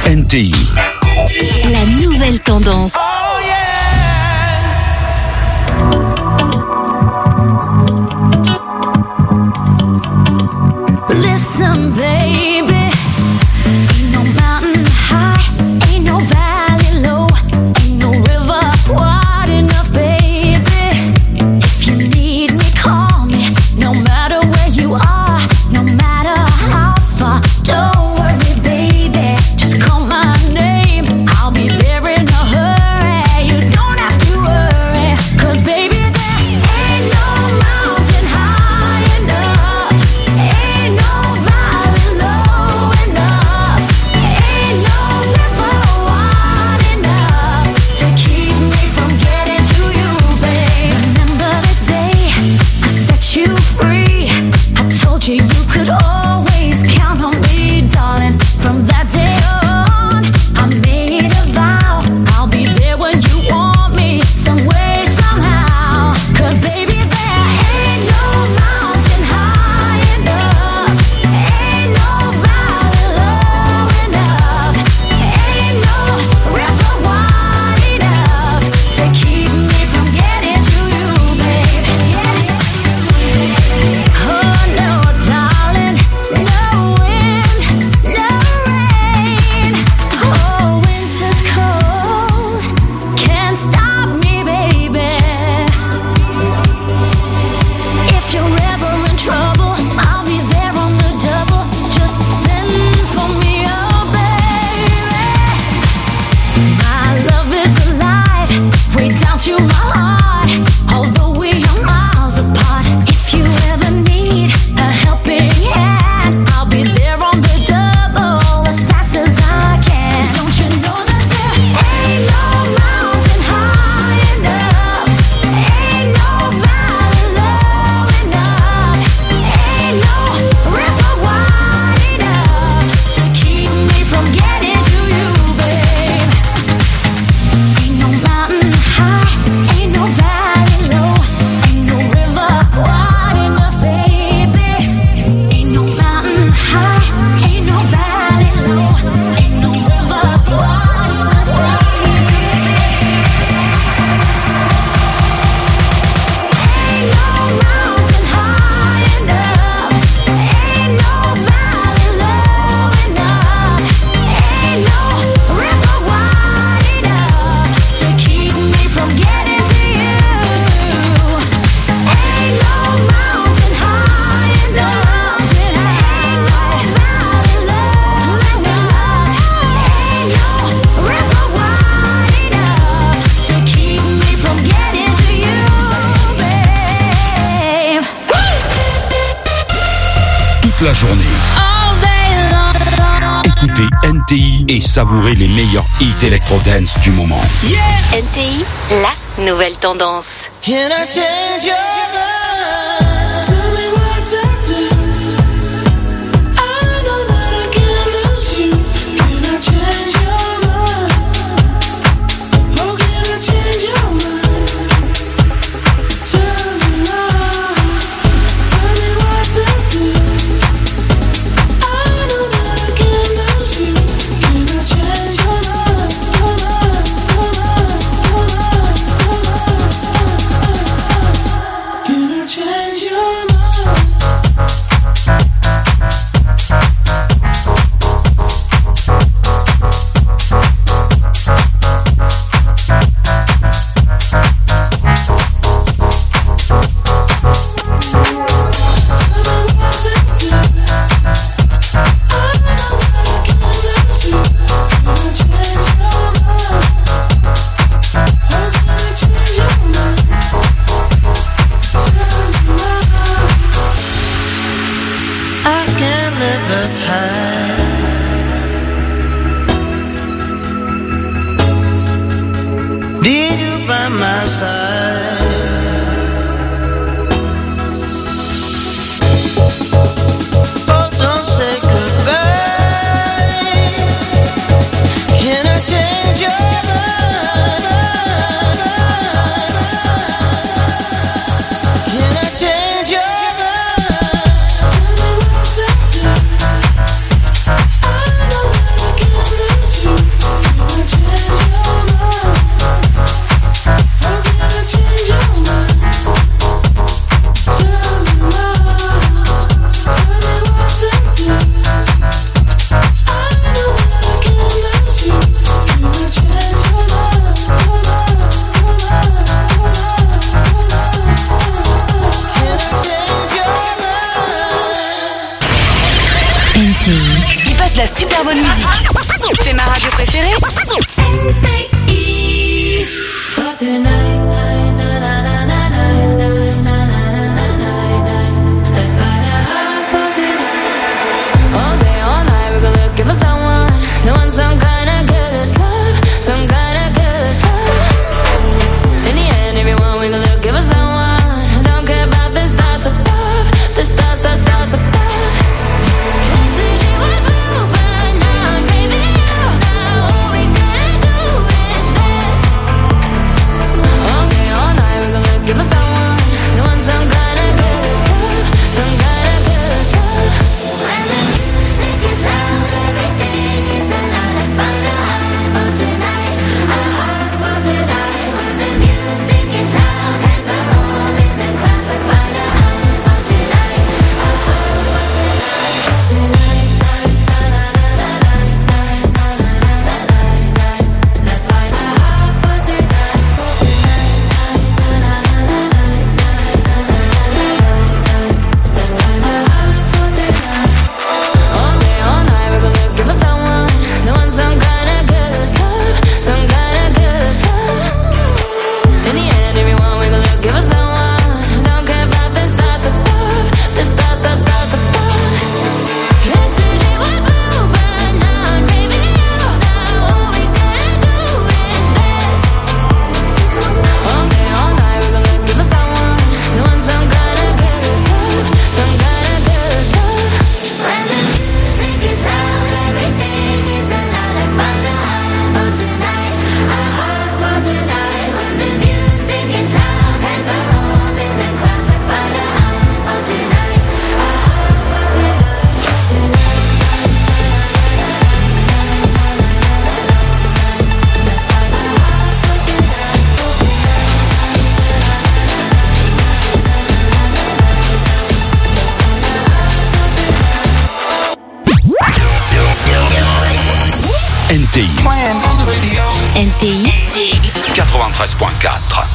NTI. La nouvelle tendance. Oh yeah. Listen, baby, ain't no mountain high, ain't no valley low, ain't no river wide enough, baby. If you need me, call me, no matter where you are, no matter how far. Don't worry, baby, just call my name, I'll be there in a hurry. You don't have to worry, 'cause baby, there ain't no mountain high enough, ain't no valley low enough, ain't no river wide enough to keep me from getting to you, babe. Remember the day I set you free, I told you you could always count on me, darling. From that day on, I made a vow, I'll be there when you want me, some way, somehow. 'Cause baby, there ain't no mountain high enough, ain't no valley low enough, ain't no river wide enough to keep me from getting to you, babe. Oh no, darling, no wind, no rain. Oh, winter's cold, can't stop me, baby. If you're ever in trouble, I'll be there on the double. Just send for me, oh baby. My love is alive, way down to my heart. Although we are miles apart, if you ever need a helping hand, I'll be there on the double as fast as I can. Don't you know that there ain't no mountain high enough, ain't no valley low enough, ain't no river wide enough to keep me from getting to you, babe. Ain't no mountain high, ain't no valley low, ain't no river wide enough, baby. Ain't no mountain high, ain't no valley low, ain't no river wide enough, baby. Ain't no mountain high enough, ain't no valley low enough, ain't no river wide enough to keep me from getting to you. Ain't no mountain high enough, ain't no valley low enough, ain't no river wide enough to keep me from getting to you, babe. Toute la journée, All day long. écoutez NTI et savourez les meilleurs hits électro-dance du moment. NTI, la nouvelle tendance. Can I change your mind? Tell me what to do. I know that I can't lose you. Can I change your mind? Oh, can I change your mind? Tell me now. Tell me what to do. I know that I can't lose you. Can I change your mind? Your mind, your mind, your mind, your mind. Can I change your mind? Il passe de la super bonne musique. C'est ma radio préférée. For tonight, let's find a high for tonight. All day, all night, we gon' look for someone. They want some kind of good love, some kind of good love. In the end, everyone, we gon' look for someone who don't care about the stars above, the stars above. Yesterday was blue, but now I'm craving you. Now all we gotta do is dance. All day, all night, we gon' look for someone who wants some kind of good love, some kind of good love. When the music is loud, everything is allowed. Let's find a high for tonight, a high for tonight. When the music is loud, hands are all in the clouds. Let's find a high for tonight, a high for tonight, for tonight. Let's find a high for tonight, for tonight. Let's find a high for tonight. All day, all night, we're gon' look for someone that wants some kind of good love, some kind of good love. In the end, everyone, we gon' look for someone who don't care about the stars above, the stars above. Yesterday was blue, but now I'm craving you. Now all we gotta do is dance. All day, all night, we gon' look for someone who wants some kind of good love, some kind of good love. When the music is loud, everything is allowed. Let's find a high for tonight, a high for tonight. When the music is loud, hands are all in the clouds. Let's find a high for tonight, a high for tonight, for tonight. Let's find a high for tonight, for NTI Playing on the radio. NTI 93.4.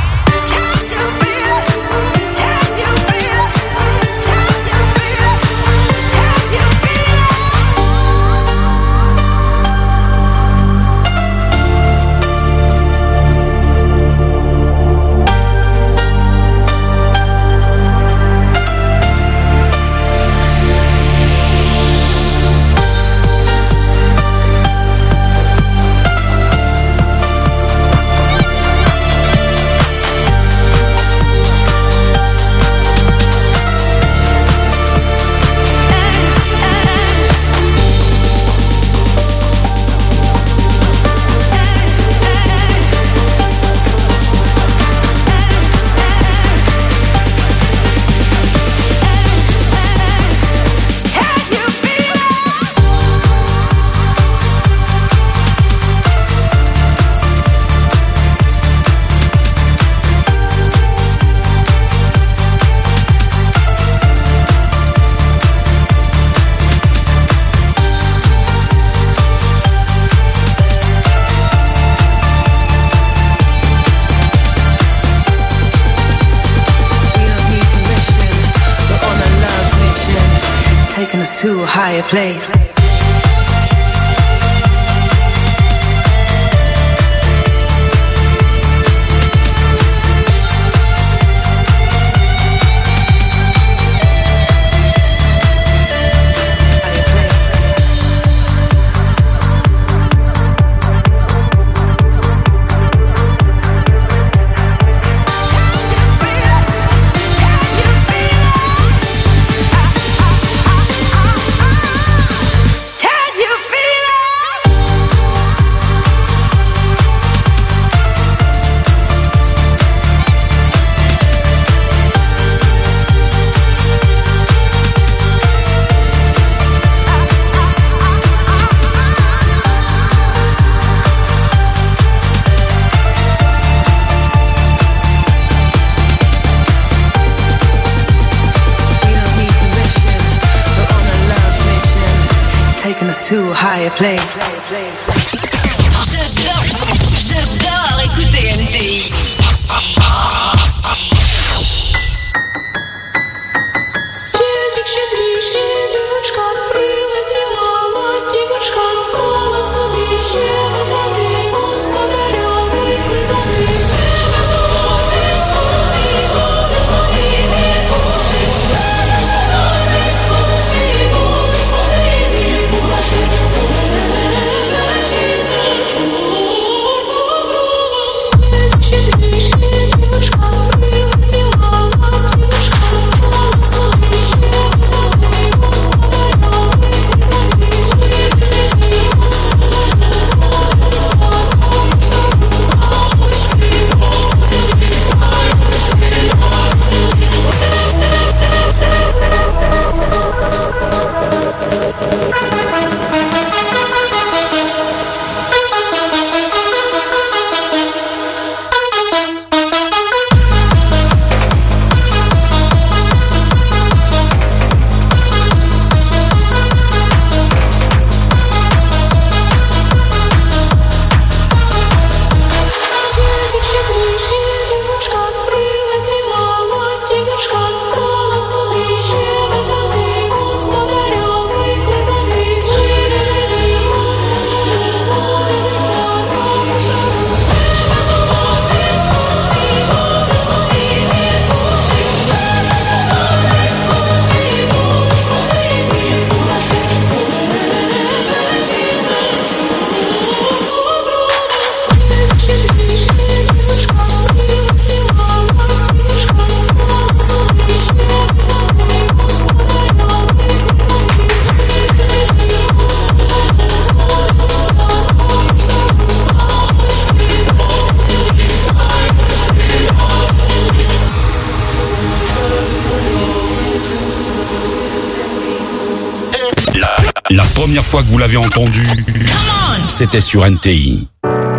Taking us to a higher place. Taking us to a higher place. J'adore écouter NTI. Челик, щедрик, щелючка, привет. La première fois que vous l'avez entendu, c'était sur NTI.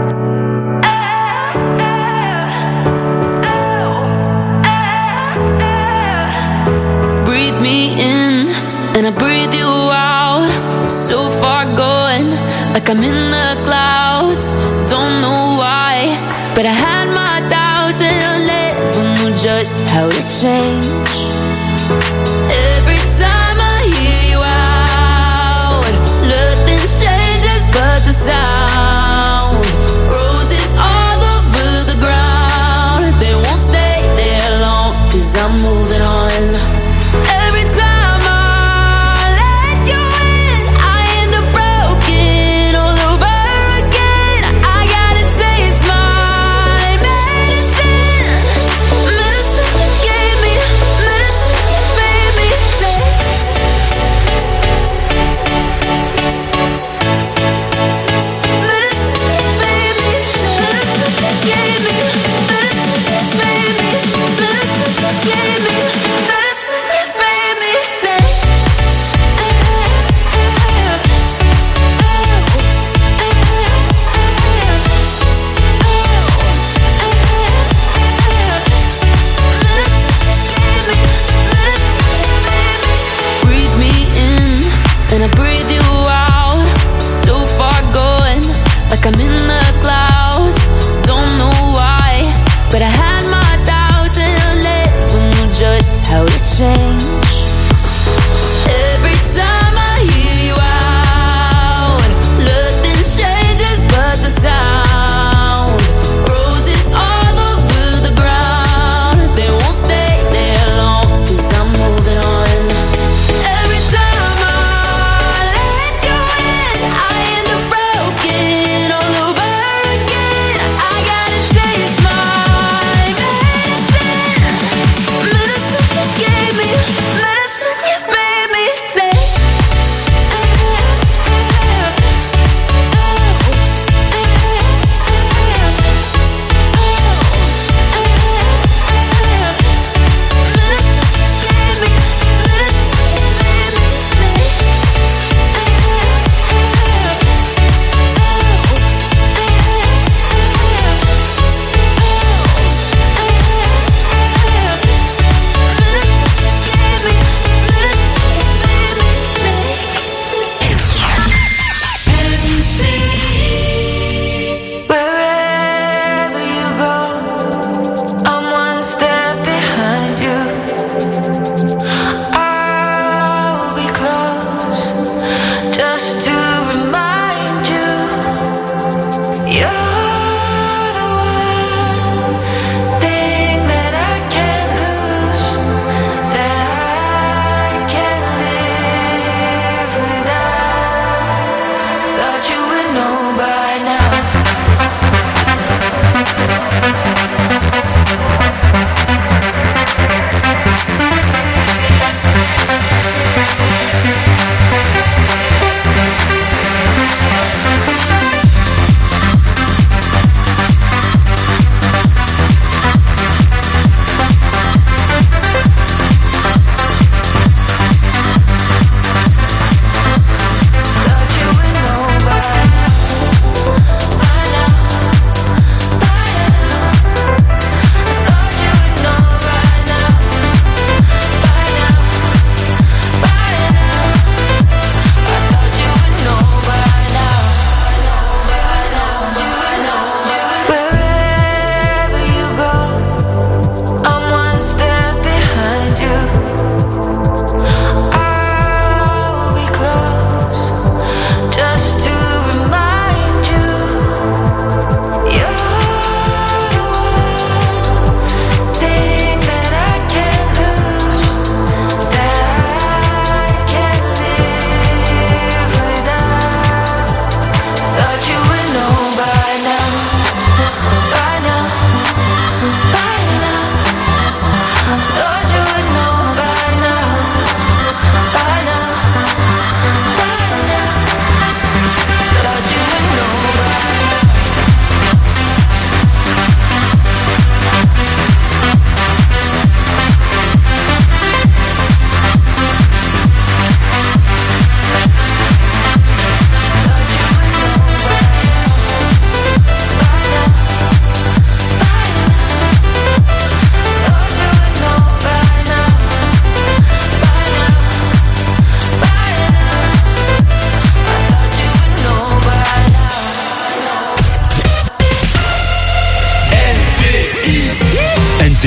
Breathe me in and I breathe you out. So far gone, like I'm in the clouds. Don't know why, but I had my doubts and I never knew just how to change. Every time I hear you out, nothing changes but the sound. Roses all over the ground, they won't stay there long, 'cause I'm moving on. Every time I let you in, I end up broken all over again. I gotta taste my medicine. Medicine you gave me, medicine you made me.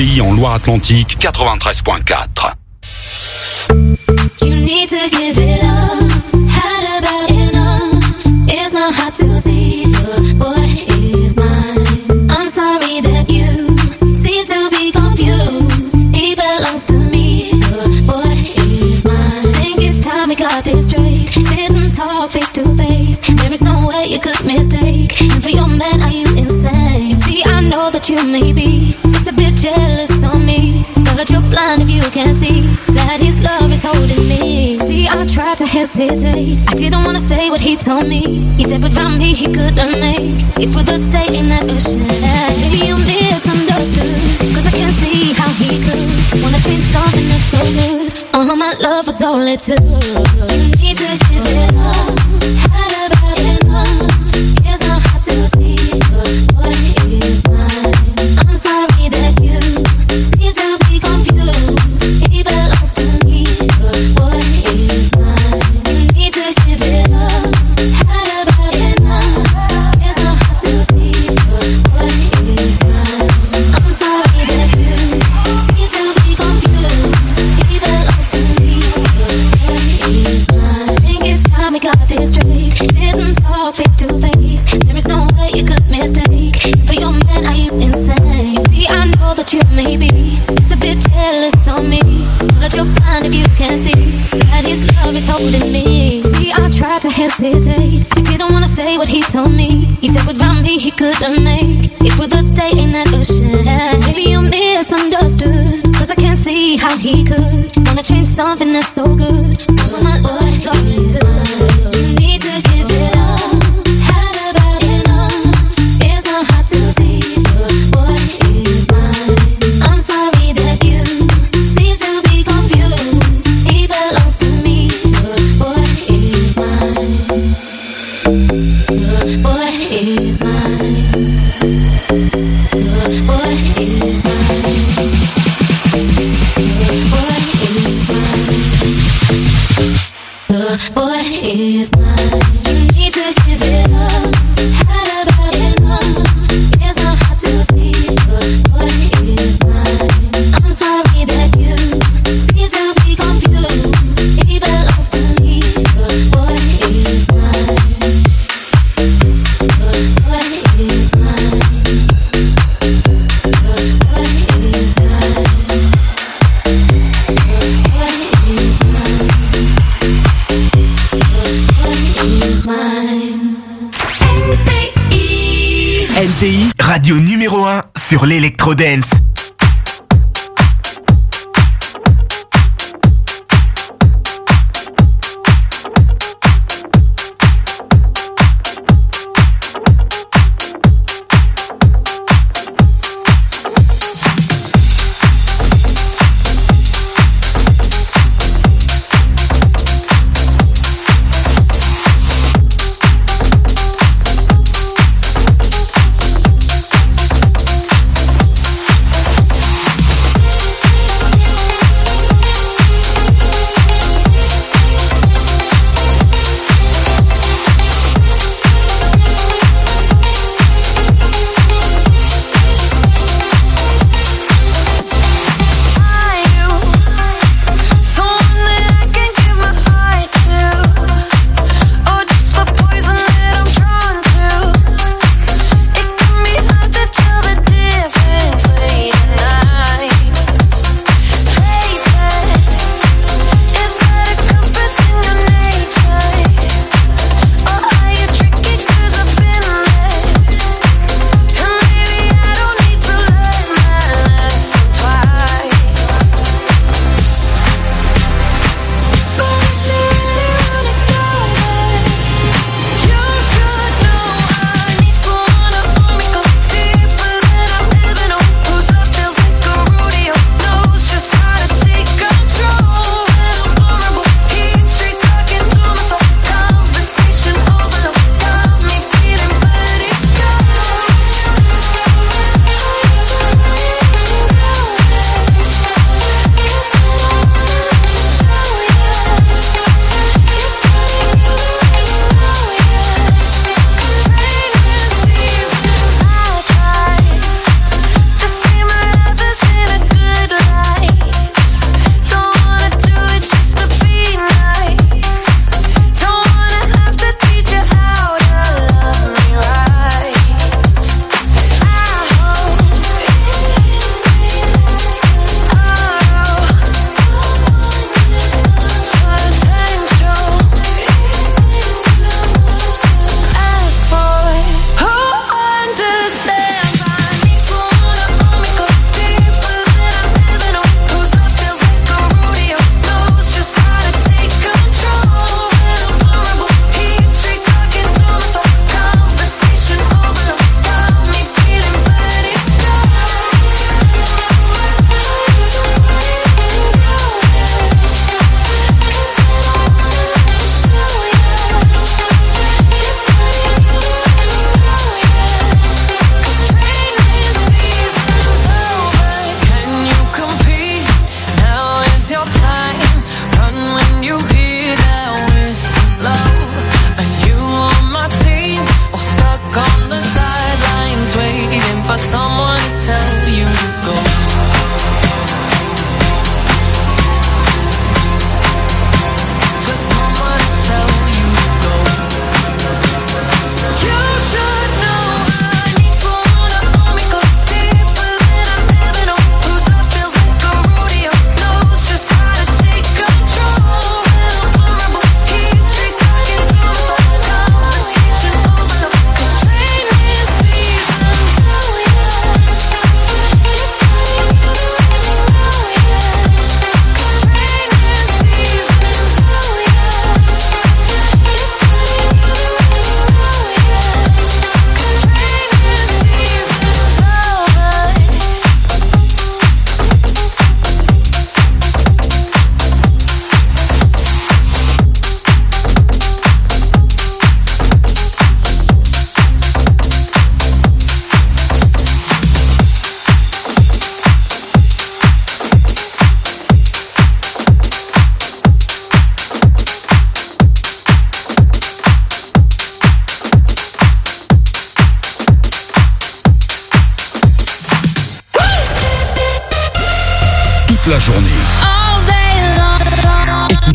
LTI en Loire-Atlantique 93.4. You need to give it up. Had about enough. It's not hard to see the boy is mine. I'm sorry that you seem to be confused. He belongs to me. The boy is mine. Think it's time we got this straight. Sit and talk face to face. There is no way you could mistake. And for your man, are you insane? You see, I know that you may be just a bit jealous of me, but you're blind if you can't see that his love is holding me. See, I tried to hesitate. I didn't want to say what he told me. He said without me he couldn't make it for the day in that ocean. Maybe you misunderstood, cause I can't see how he could wanna change something that's so good. My love was all it took. You need to give it up. Had about enough. It's not hard to see the boy is mine. I'm sorry that you seem to be confused. He belongs to me. The boy is mine. You need to give it up. Had about enough. It's not hard to see the boy is mine. I'm sorry that you seem to be confused. He belongs to me. The boy is mine. Think it's time we got this straight. Sit and talk face to face. There is no way you could mistake. For your man, are you insane? See, I know that you may be just a bit jealous of me, but you're blind if you can't see that his love is holding me. See, I tried to hesitate. I didn't want to say what he told me. He said without me he couldn't make it for the day in that ocean. Maybe you misunderstood, cause I can't see how he could wanna change something that's so good. My boy, so is mine. You need to give it up. Had about enough. It's not hard to see the boy is mine. I'm sorry that you seem to be confused. He belongs to me. The boy is mine. The boy is mine. The boy is mine. The boy is mine. The boy is mine. You need to give it up. Had about enough. It's not hard to see the boy is mine. I'm sorry that you seem to be confused. He belongs to me. The boy is mine. The boy is mine. The boy is mine. The boy is mine. LTI, radio numéro 1 sur l'électro-dance.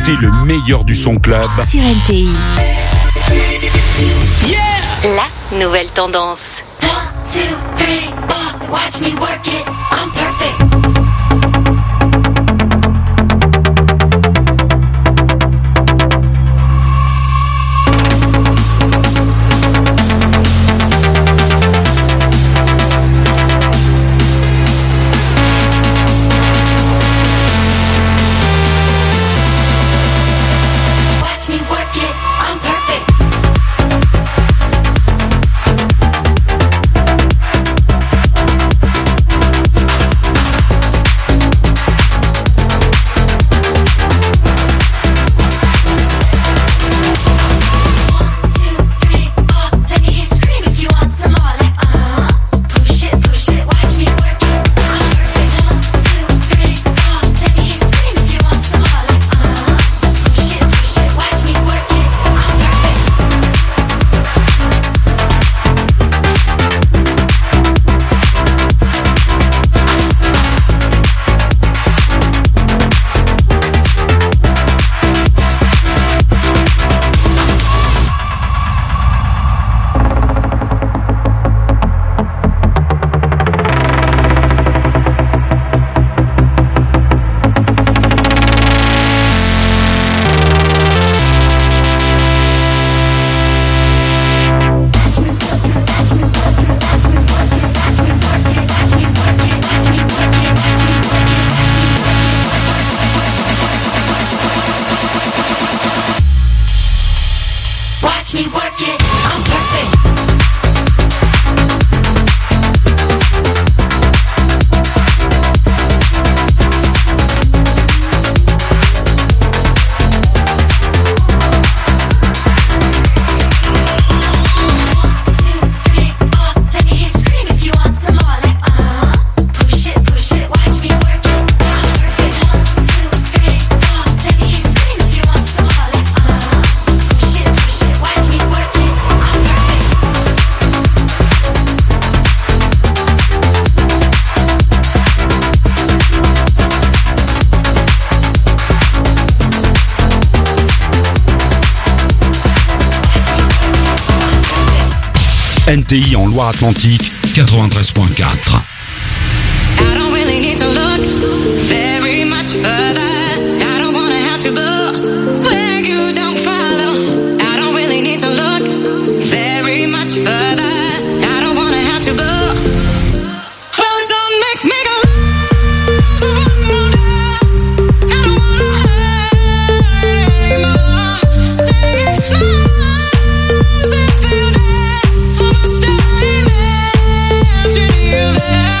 écoutez le meilleur du son club Sur NTI. La nouvelle tendance. 1, 2, 3, 4, watch me work it, I'm perfect. Watch me work it, I'm perfect. Watch me work it, I'm perfect. NTI en Loire-Atlantique 93.4. I don't really need to look very much further. I don't wanna have to go where you don't follow. I don't really need to look very much further. I don't wanna have to go. Well, don't make me go. I don't wanna hurt anymore. Say no, say feel that. Almost imagine you there.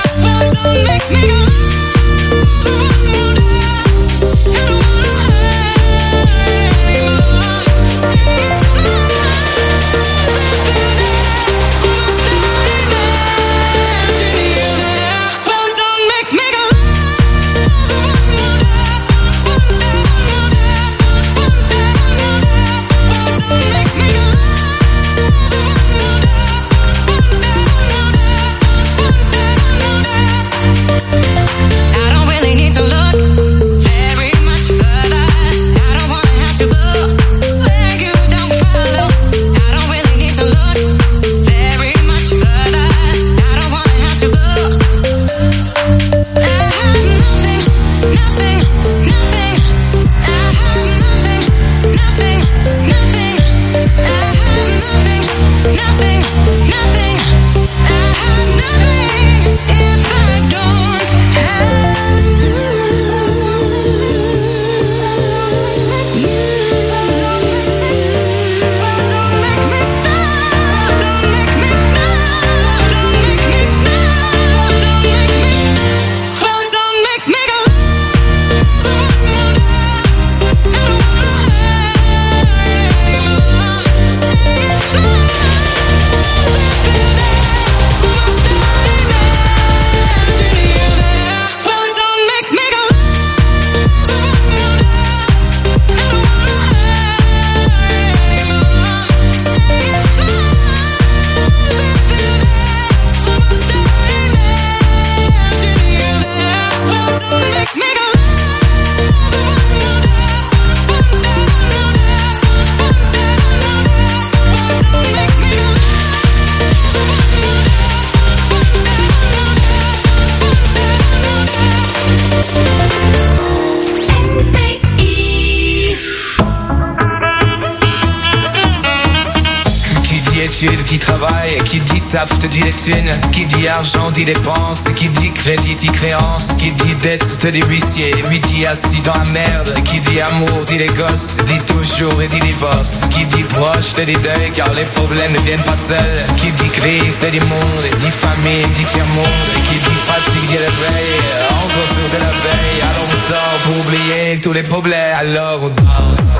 études dit travail, et qui dit taf te dit les thunes, qui dit argent dit dépenses, et qui dit crédit dit créance, qui dit dette te dit huissier, lui dit assis dans la merde, et qui dit amour dit les gosses, dit toujours et dit divorce, qui dit proche te dit deuil car les problèmes ne viennent pas seuls, qui dit crise te dit monde, et dit famille dit tiers-monde, et qui dit fatigue dit réveil, encore sur de la veille, alors on sort pour oublier tous les problèmes, alors on danse.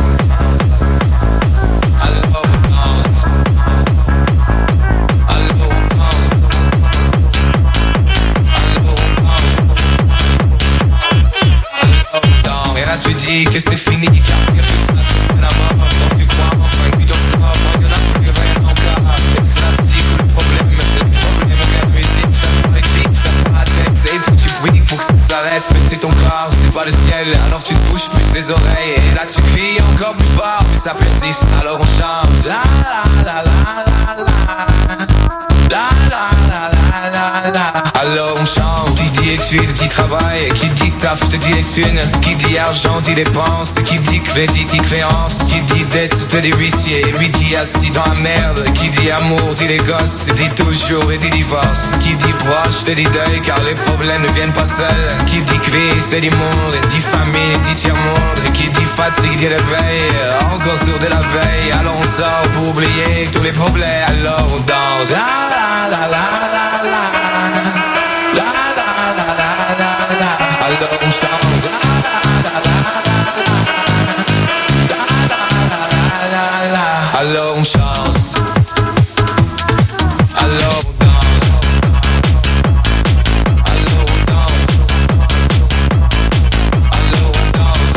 Tu dis que c'est fini, car tout ça c'est la mort. Donc tu crois enfin que tu t'en sors, il y en a plus rien encore. Et ça se dit que le problème, regarde musique, ça prend les clips, ça prend la tête. C'est plus tu briques pour que ça s'arrête, mais c'est ton corps, c'est pas le ciel. Alors tu te bouges plus les oreilles, et là tu cries encore plus fort, mais ça persiste, alors on chante. La la la la la la la la la la. Alors on chante, qui dit études dit travail, qui dit taf te dit les thunes, qui dit argent dit dépenses, qui dit crédit dit créance, qui dit dette te dit huissier, lui dit assis dans la merde, qui dit amour dit les gosses, dit toujours et dit divorce, qui dit proche te dit deuil car les problèmes ne viennent pas seuls, qui dit crise te dit monde, dit famille dit tiers-monde, qui dit fatigue dit réveil, encore sur de la veille, alors on sort pour oublier tous les problèmes, alors on danse. La la la la la la la la la la. Alors on chante. Alors on chante. Alors on danse. Alors on danse. Alors on danse.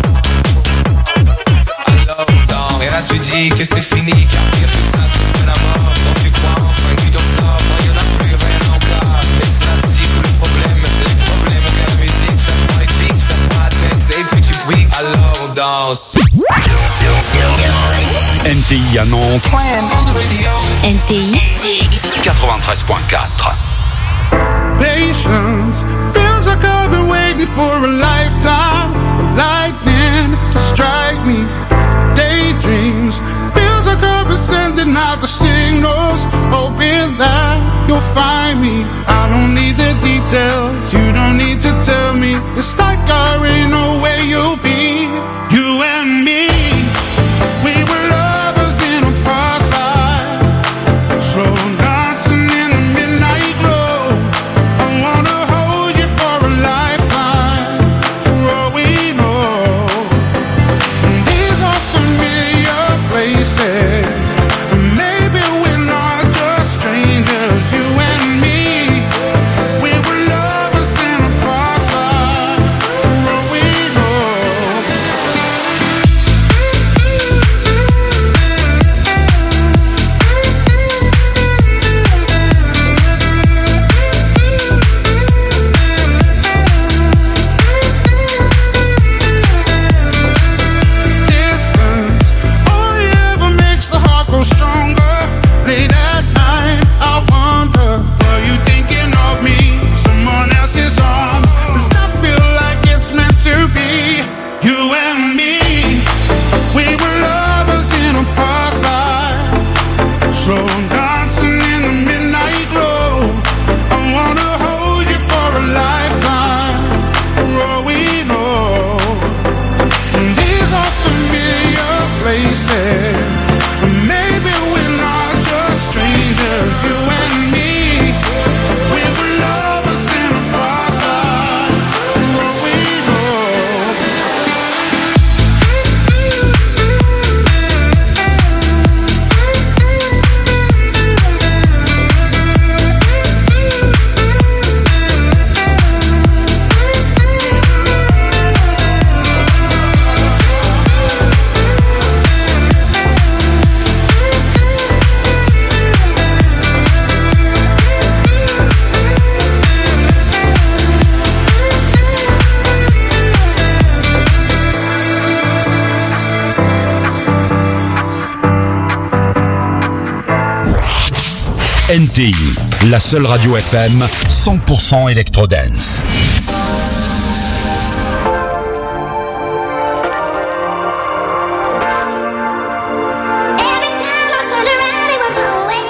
Alors on danse. Et là tu dis que c'est fini, car dire tout ça c'est la mort. Donc tu crois enfin que tu t'en sors, il y en a plus rien encore. Et ça c'est que le problème, regarde la musique, ça prend les clips, ça prend la tête, et puis tu briques, alors on danse. NTI à Nantes. NTI 93.4. Patience feels like I've been waiting for a lifetime for lightning to strike me. Daydreams feels like I've been sending out the signals, hoping that you'll find me. I don't need the details, you don't need to tell me. It's like I already know where you'll be. You and me, we were lovers in a past life, slow dancing in the midnight glow. I wanna hold you for a lifetime, for all we know. These are familiar places, maybe we're not just strangers. You and me, we were lovers in a past life, for all we know. Distance only ever makes the heart grow stronger. Late at night, I wonder, were you thinking of me? Someone else's arms. Does that feel like it's meant to be? You and me, we were lovers in a past life, slow dancing in the midnight glow. I wanna hold you for a lifetime, for all we know. These are familiar places, maybe we're not just strangers. You and me, we were lovers in a past life, for all we know. NTI, la seule radio FM 100% électro-dance. Every time I turned around, it was always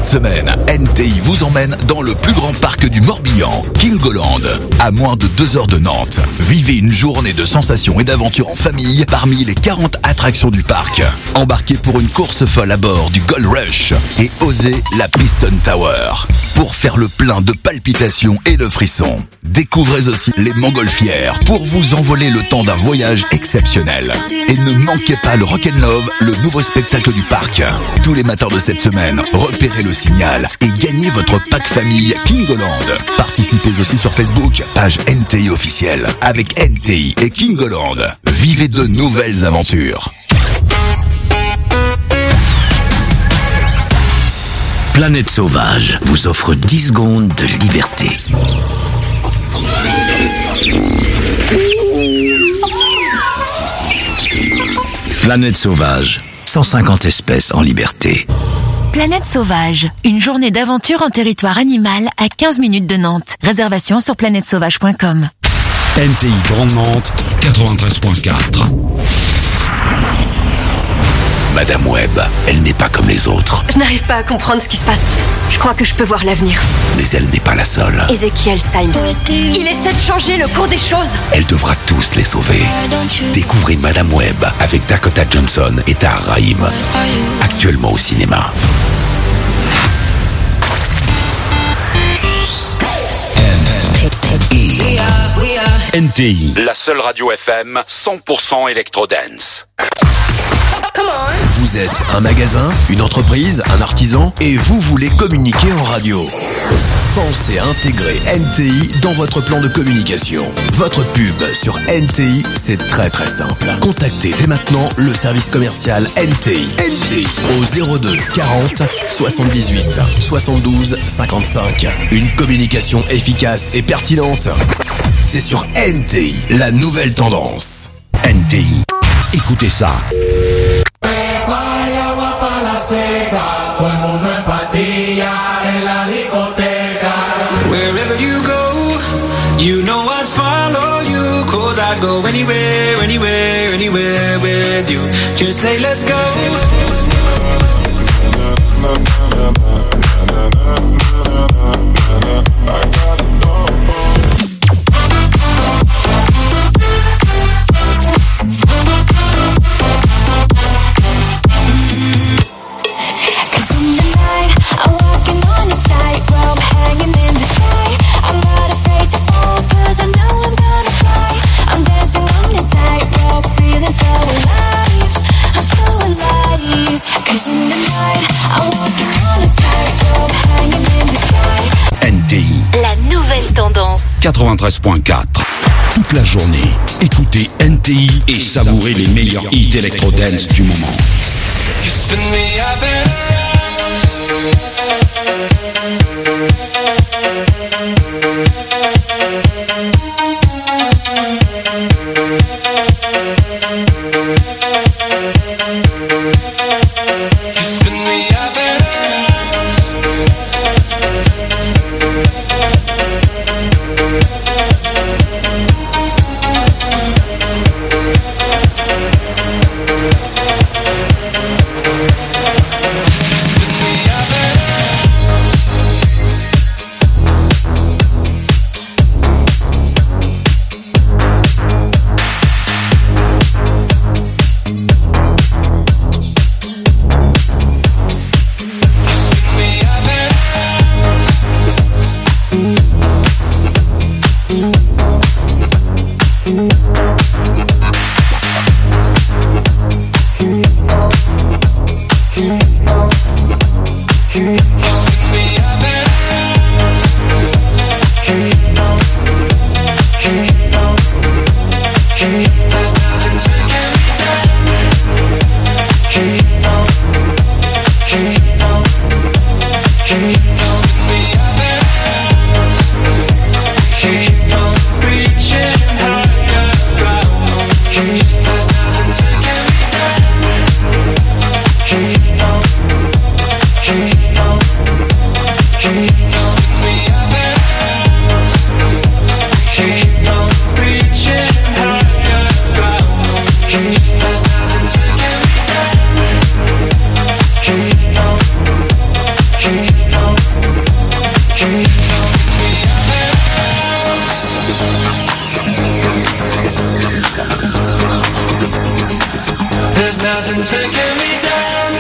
semaine, NTI vous emmène dans le plus grand parc du Morbihan, Kingoland, à moins de 2 heures de Nantes. Vivez une journée de sensations et d'aventures en famille parmi les 40 attractions du parc. Embarquez pour une course folle à bord du Gold Rush et osez la Piston Tower pour faire le plein de palpitations et de frissons. Découvrez aussi les Montgolfières pour vous envoler le temps d'un voyage exceptionnel. Et ne manquez pas le Rock'n'Love, le nouveau spectacle du parc. Tous les matins de cette semaine, repérez le signal et gagnez votre pack famille Kingoland. Participez aussi sur Facebook, page NTI officielle. Avec NTI et Kingoland, vivez de nouvelles aventures. Planète Sauvage vous offre 10 secondes de liberté. Planète Sauvage, 150 espèces en liberté. Planète Sauvage, une journée d'aventure en territoire animal à 15 minutes de Nantes. Réservation sur planètesauvage.com. NTI Grande Nantes, 93.4. Madame Webb, elle n'est pas comme les autres. Je n'arrive pas à comprendre ce qui se passe. Je crois que je peux voir l'avenir. Mais elle n'est pas la seule. Ezekiel Symes. Il essaie de changer le cours des choses. Elle devra tous les sauver. Découvrez Madame Webb avec Dakota Johnson et Tahar Rahim. Actuellement au cinéma. NTI, la seule radio FM 100% électro-dance. Vous êtes un magasin, une entreprise, un artisan et vous voulez communiquer en radio. Pensez à intégrer NTI dans votre plan de communication. Votre pub sur NTI, c'est très très simple. Contactez dès maintenant le service commercial NTI. NTI au 02 40 78 72 55. Une communication efficace et pertinente. C'est sur NTI, la nouvelle tendance. NTI, écoutez ça. Wherever you go, you know I'd follow you. 'Cause I'd go anywhere, anywhere, anywhere with you. Just say let's go. NTI, La nouvelle tendance. 93.4. Toute la journée, écoutez NTI et savourez les meilleurs hits électro-dance du moment. You spin me up and nothing's taking me down.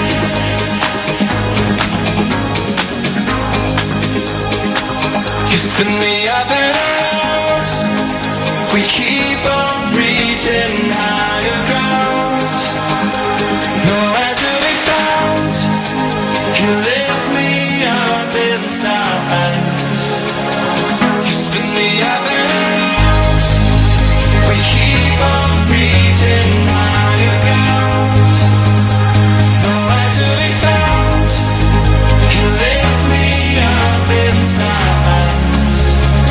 You spin me up and out. We keep on reaching higher ground. Nowhere to be found. You lift me up inside. You spin me up and out. We keep on reaching higher ground. Nowhere to be found. You lift me up inside.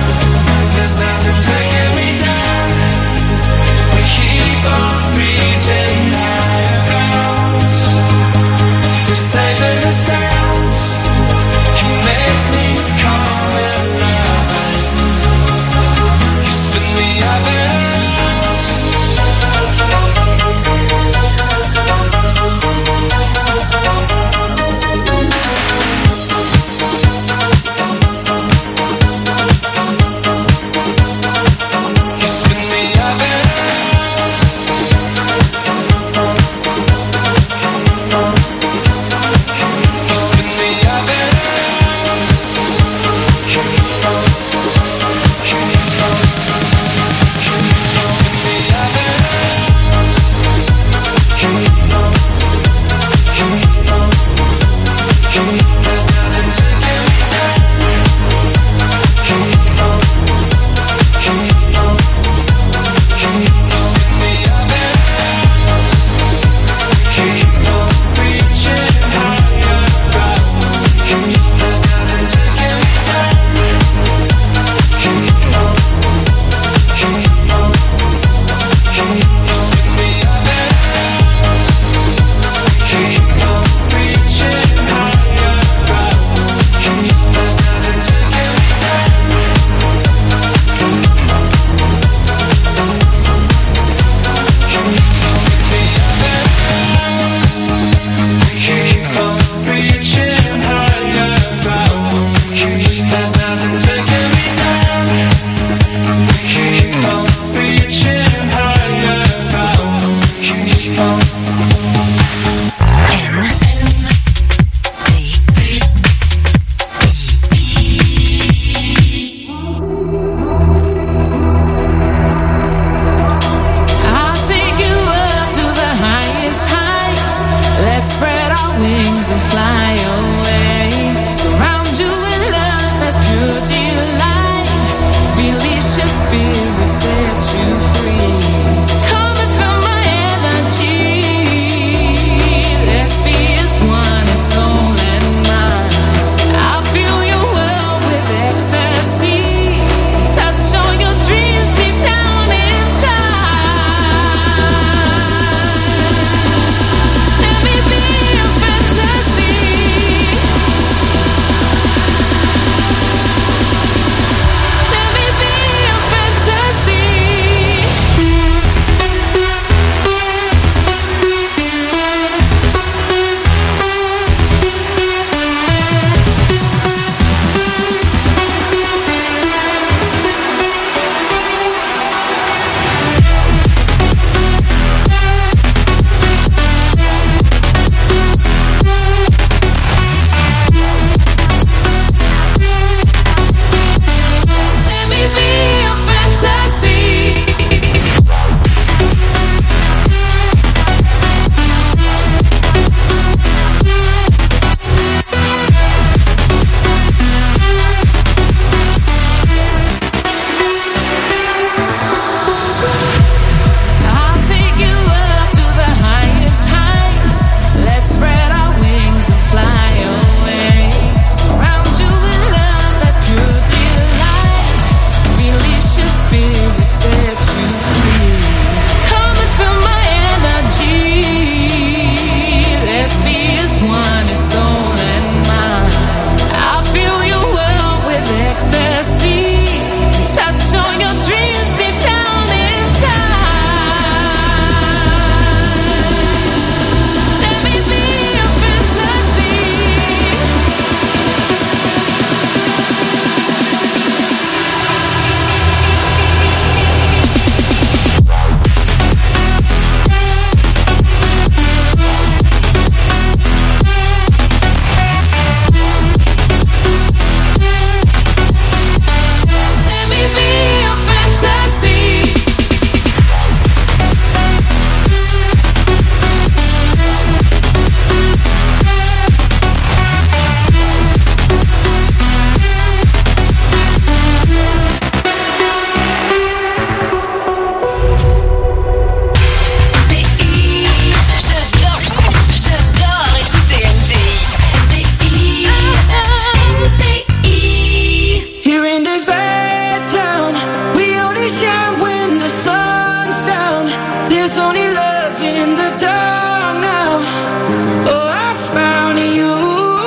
in the dark now. Oh, I found you.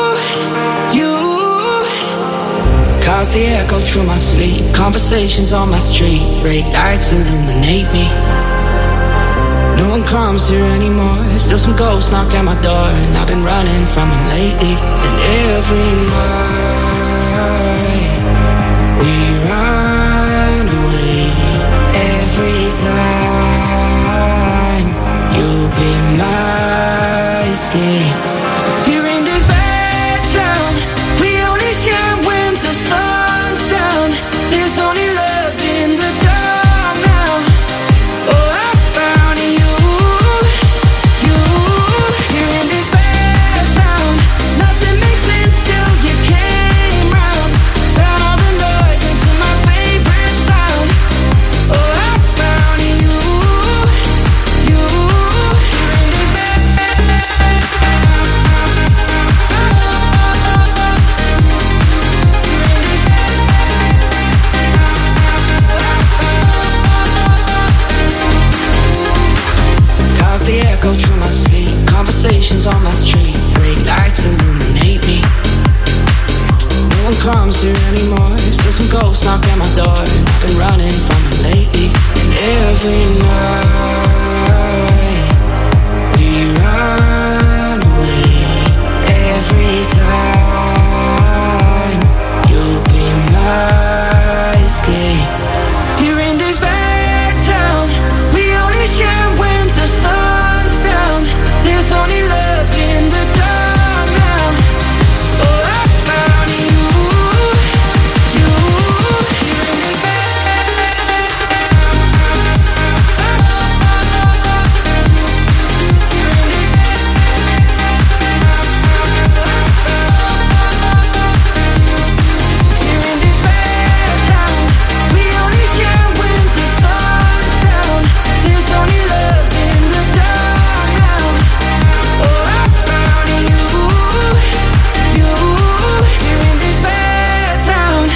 Cause the echo through my sleep. Conversations on my street. Break lights illuminate me. No one comes here anymore. Still some ghosts knock at my door, and I've been running from them lately. And every night we run away. Every time you'll be my escape. Here in this bad town, we only shine when the sun's down. There's only love in the dark now. Oh, I found you. Here in this bad town, nothing makes sense till you came round. Found all the noise into my favorite sound. Oh, I found you. Here in this bad Cause the echo through my sleep. Conversations on my street. Break lights illuminate me. No one comes here anymore. Still some ghosts knock at my door, and I've been running from them lately. And every night we run away. Every time you'll be my escape. Here in this bad town, we only shine when the sun's down. There's only love in the dark now. Oh, I found you. Here in this bad town, we only shine when the sun's down. There's only love in the dark now. Oh, I found you. Here in this bad town.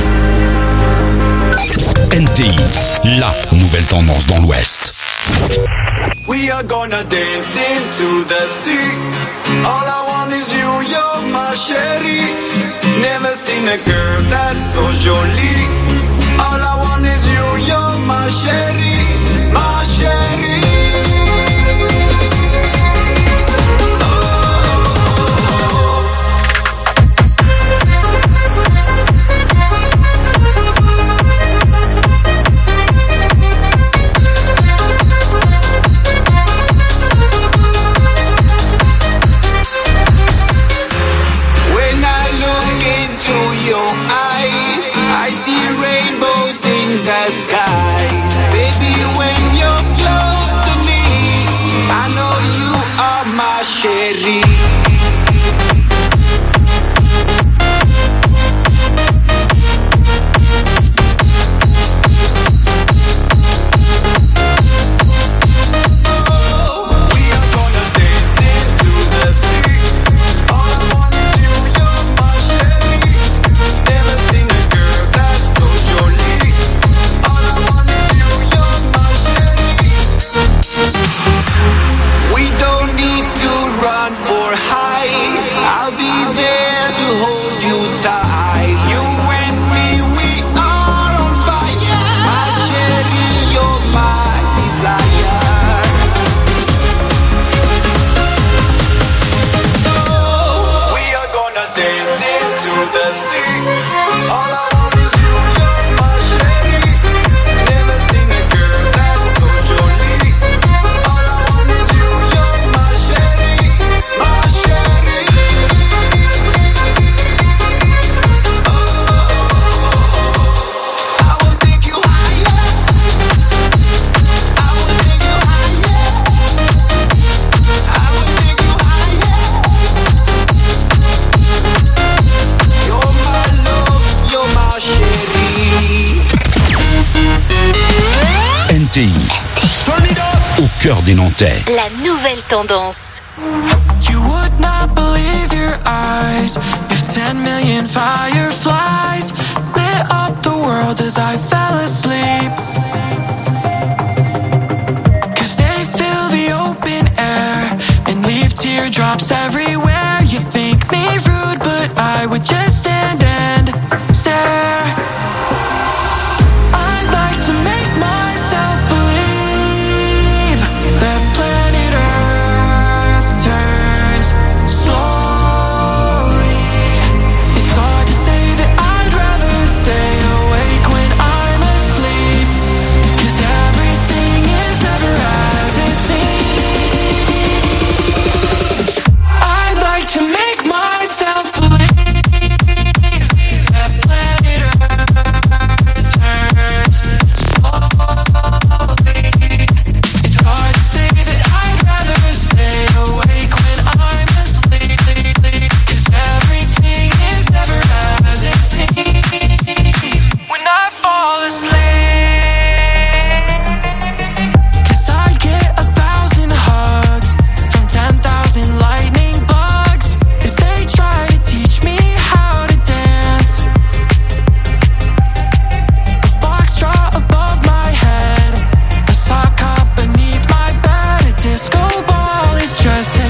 NTI, la nouvelle tendance dans l'Ouest. We are gonna dance into the sea. All I want is you, you're my chérie. Never seen a girl that's so jolie. All I want is you, you're my chérie, my chérie. When I look into your eyes, I see rainbows in the skies. Baby, when you're close to me, I know you are my chérie. We are gonna dance into the sea. All I want is you, you're my chérie. Never seen a girl that's so jolie. All I want is you, you're my chérie. We don't need to run or hide. I'll be there to hold you tight. You and me, we are on fire. My chérie, you're my desire. We are gonna dance into the sea. All I want is you, you're my chérie. Never seen a girl that's so jolie. All I want is you, you're my chérie, my chérie. I will take you higher. I will take you higher. I will take you higher. You're my love, you're my chérie. NTI, au cœur des Nantais. La nouvelle tendance. You would not believe your eyes if 10 million fireflies lit up the world as I fell asleep. 'Cause they fill the open teardrops everywhere. You think me rude, but I would just stand and stare. I'd like to make myself believe that planet Earth turns slowly. It's hard to say that I'd rather stay awake when I'm asleep, 'cause everything is never as it seems. I'd like to make myself believe that planet Earth turns slowly. It's hard to say that I'd rather stay awake when I'm asleep, 'cause everything is never as it seems. When I fall asleep, 'cause I'd get 1,000 hugs from 10,000 lightning bugs as they try to teach me how to dance. A foxtrot above my head, a sock hop beneath my bed, a disco ball is just